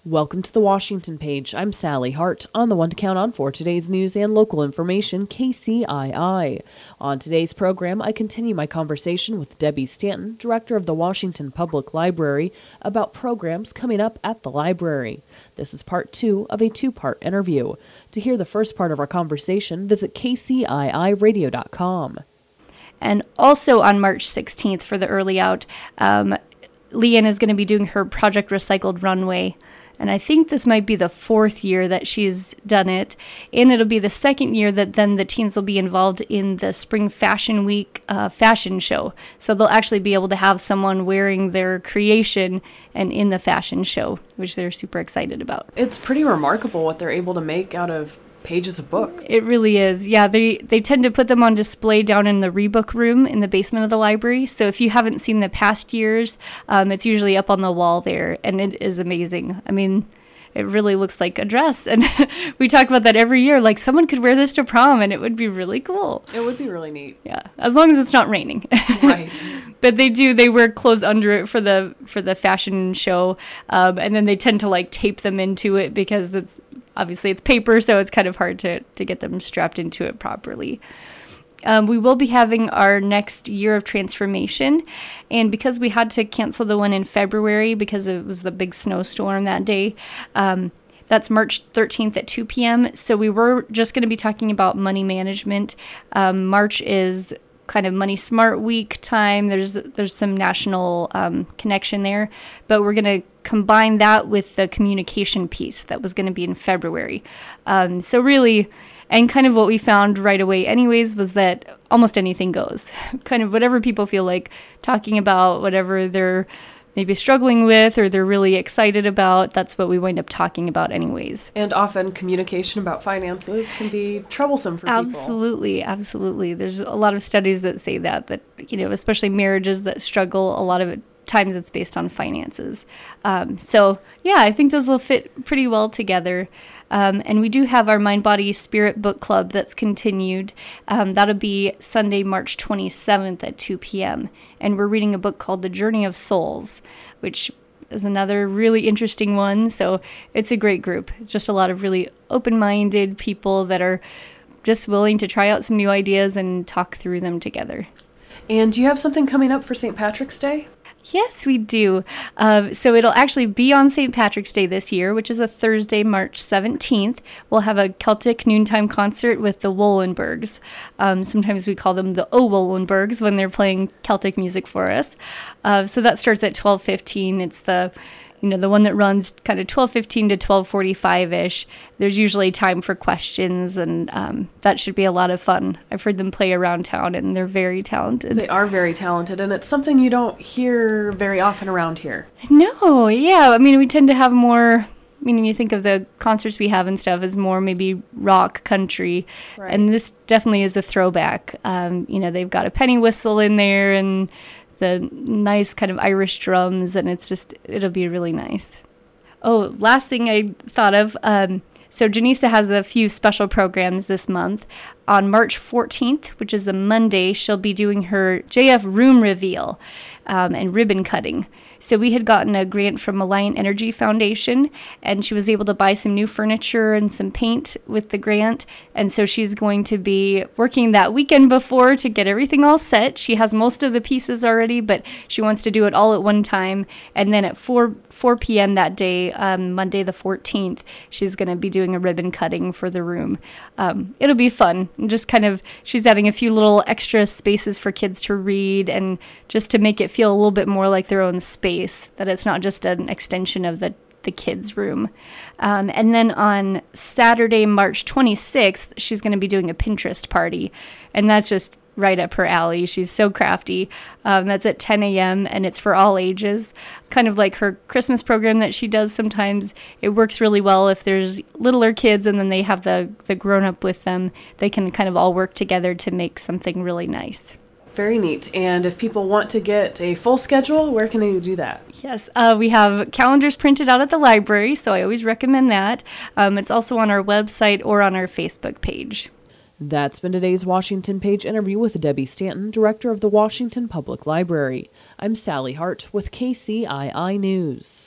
Welcome to the Washington Page. I'm Sally Hart, on the one to count on for today's news and local information, KCII. On today's program, I continue my conversation with Debbie Stanton, director of the Washington Public Library, about programs coming up at the library. This is part 2 of a 2-part interview. To hear the first part of our conversation, visit kciiradio.com. And also on March 16th for the early out, Leanne is going to be doing her Project Recycled Runway. And I think this might be the 4th year that she's done it. And it'll be the 2nd year that then the teens will be involved in the Spring Fashion Week fashion show. So they'll actually be able to have someone wearing their creation and in the fashion show, which they're super excited about. It's pretty remarkable what they're able to make out of pages of books. It really is. Yeah, they tend to put them on display down in the rebook room in the basement of the library. So if you haven't seen the past years, it's usually up on the wall there, and it is amazing. I mean, it really looks like a dress, and we talk about that every year. Like, someone could wear this to prom, and it would be really cool. It would be really neat. Yeah, as long as it's not raining. Right. But they wear clothes under it for the fashion show, and then they tend to like tape them into it because it's paper, so it's kind of hard to get them strapped into it properly. We will be having our next year of transformation, and because we had to cancel the one in February because it was the big snowstorm that day, that's March 13th at 2 p.m. So we were just going to be talking about money management. March is kind of Money Smart Week time. There's some national connection there, but we're going to combine that with the communication piece that was going to be in February. So really, and kind of what we found right away anyways was that almost anything goes. Kind of whatever people feel like talking about, whatever they're maybe struggling with or they're really excited about, that's what we wind up talking about anyways. And often communication about finances can be troublesome for people. Absolutely. There's a lot of studies that say that, especially marriages that struggle, a lot of times it's based on finances. So yeah, I think those will fit pretty well together. And we do have our Mind, Body, Spirit book club that's continued. That'll be Sunday, March 27th at 2 p.m. And we're reading a book called The Journey of Souls, which is another really interesting one. So it's a great group. It's just a lot of really open-minded people that are just willing to try out some new ideas and talk through them together. And do you have something coming up for St. Patrick's Day? Yes, we do. So it'll actually be on St. Patrick's Day this year, which is a Thursday, March 17th. We'll have a Celtic noontime concert with the Wollenbergs. Sometimes we call them the Wollenbergs when they're playing Celtic music for us. So that starts at 12:15. It's the one that runs kind of 12:15 to 12:45-ish. There's usually time for questions, and that should be a lot of fun. I've heard them play around town, and they're very talented. They are very talented, and it's something you don't hear very often around here. No, yeah. I mean, we tend to have more, you think of the concerts we have and stuff as more maybe rock, country, right. And this definitely is a throwback. They've got a penny whistle in there, and the nice kind of Irish drums, and it'll be really nice. Oh, last thing I thought of, so Janisa has a few special programs this month. On March 14th, which is a Monday, she'll be doing her JF room reveal and ribbon cutting. So we had gotten a grant from Alliant Energy Foundation, and she was able to buy some new furniture and some paint with the grant. And so she's going to be working that weekend before to get everything all set. She has most of the pieces already, but she wants to do it all at one time. And then at 4 p.m. that day, Monday the 14th, she's going to be doing a ribbon cutting for the room. It'll be fun. Just kind of, she's adding a few little extra spaces for kids to read, and just to make it feel a little bit more like their own space, that it's not just an extension of the kids' room. And then on Saturday, March 26th, she's going to be doing a Pinterest party, and that's just right up her alley. She's so crafty. That's at 10 a.m. and it's for all ages. Kind of like her Christmas program that she does sometimes. It works really well if there's littler kids and then they have the grown-up with them. They can kind of all work together to make something really nice. Very neat. And if people want to get a full schedule, where can they do that? Yes, we have calendars printed out at the library, so I always recommend that. It's also on our website or on our Facebook page. That's been today's Washington Page interview with Debbie Stanton, director of the Washington Public Library. I'm Sally Hart with KCII News.